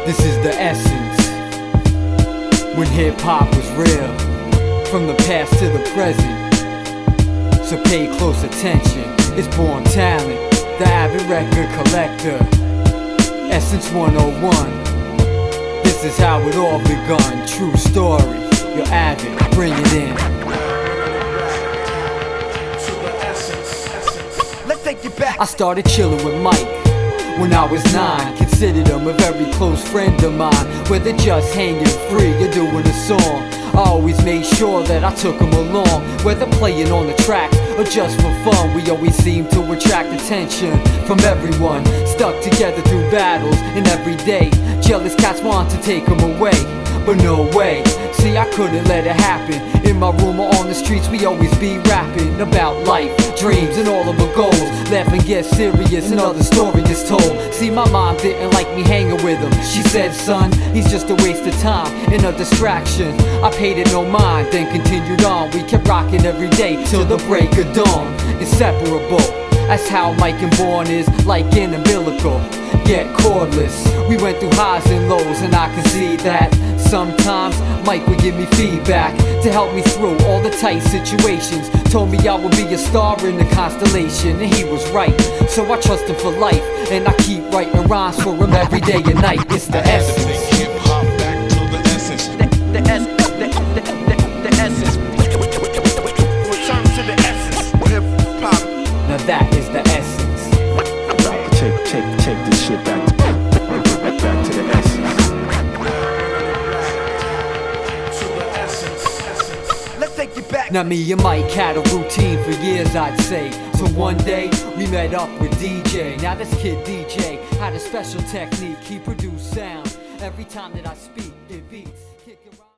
This is the essence. When hip-hop was real, from the past to the present. So pay close attention. It's born talent, the avid record collector. Essence 101. This is how it all begun. True story. You're avid, bring it in. Let's take you back. I started chilling with Mike when I was 9. Considered him a very close friend of mine. Whether just hanging free or doing a song, I always made sure that I took him along. Whether playing on the tracks or just for fun, we always seemed to attract attention from everyone. Stuck together through battles and every day. Jealous cats want to take him away, but no way. See, I couldn't let it happen. In my room or on the streets, we always be rapping about life, dreams, and all of our goals. Laugh and get serious, another story is told. See, my mom didn't like me hanging with him. She said, son, he's just a waste of time and a distraction. I paid it no mind, then continued on. We kept rocking every day till the break of dawn. Inseparable, that's how Mike and Born is, like an umbilical, yet cordless. We went through highs and lows, and I can see that sometimes Mike would give me feedback to help me through all the tight situations. Told me I would be a star in the constellation, and he was right. So I trust him for life, and I keep writing rhymes for him every day and night. It's the essence. Take hip hop back to the essence. The essence. Return to the essence. Hip hop. Now that is the essence. Take this shit back to the essence. Let's take you back. Now me and Mike had a routine for years, I'd say. So one day we met up with DJ. Now this kid DJ had a special technique. He produced sound every time that I speak. It beats. Kick it right.